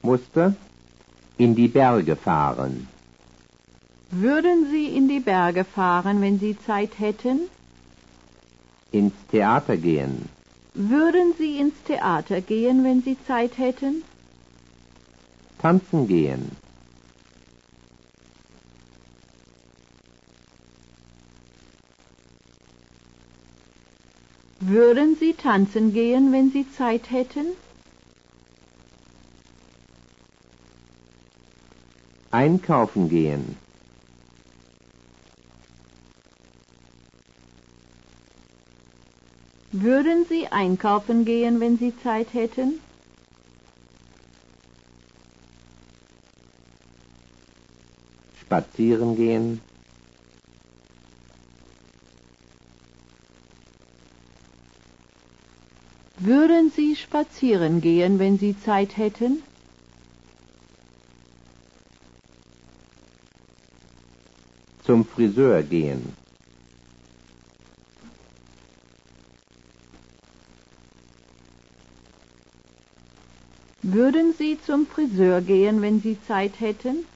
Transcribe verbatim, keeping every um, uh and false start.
musste in die Berge fahren. Würden Sie in die Berge fahren, wenn Sie Zeit hätten? Ins Theater gehen. Würden Sie ins Theater gehen, wenn Sie Zeit hätten? Tanzen gehen. Würden Sie tanzen gehen, wenn Sie Zeit hätten? Einkaufen gehen. Würden Sie einkaufen gehen, wenn Sie Zeit hätten? Spazieren gehen. Würden Sie spazieren gehen, wenn Sie Zeit hätten? Zum Friseur gehen. Würden Sie zum Friseur gehen, wenn Sie Zeit hätten?